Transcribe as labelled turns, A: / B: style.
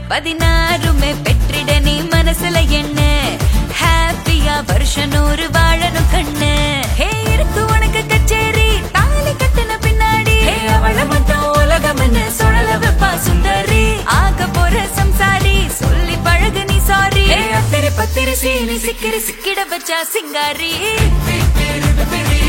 A: 16 பெற்றிட நீ மனசுல என்ன ஹாப்பியா வருஷம் 100 வாழணும் கண்ணு ஹே இருக்கு உனக்கு கச்சேரி தாலி கட்டின பின்னாடி அவளை மட்டும் உலகம் என்ன சுழல வைப்பா சுந்தரி ஆக போற சம்சாரி சொல்லி பழகு நீ சாரி அத்திரி பத்திரி சீனி சிக்கிரி சிக்கிட வச்சா சிங்காரி